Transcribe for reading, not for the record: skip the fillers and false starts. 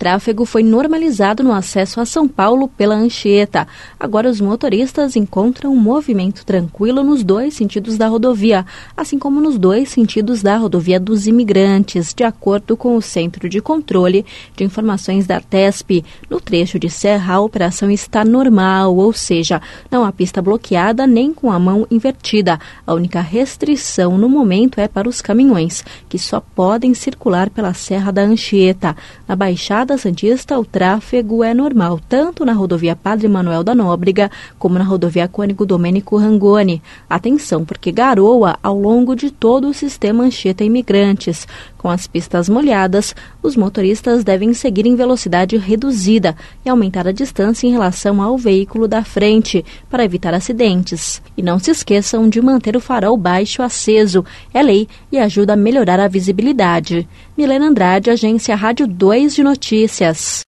tráfego foi normalizado no acesso a São Paulo pela Anchieta. Agora os motoristas encontram um movimento tranquilo nos dois sentidos da rodovia, assim como nos dois sentidos da rodovia dos Imigrantes, de acordo com o Centro de Controle de Informações da Artesp. No trecho de serra, a operação está normal, ou seja, não há pista bloqueada nem com a mão invertida. A única restrição no momento é para os caminhões, que só podem circular pela Serra da Anchieta. Na Baixada Santista, o tráfego é normal, tanto na rodovia Padre Manuel da Nóbrega, como na rodovia Cônego Domênico Rangoni. Atenção, porque garoa ao longo de todo o sistema Anchieta Imigrantes. Com as pistas molhadas, os motoristas devem seguir em velocidade reduzida e aumentar a distância em relação ao veículo da frente, para evitar acidentes. E não se esqueçam de manter o farol baixo aceso. É lei e ajuda a melhorar a visibilidade. Milena Andrade, Agência Rádio 2 de Notícias.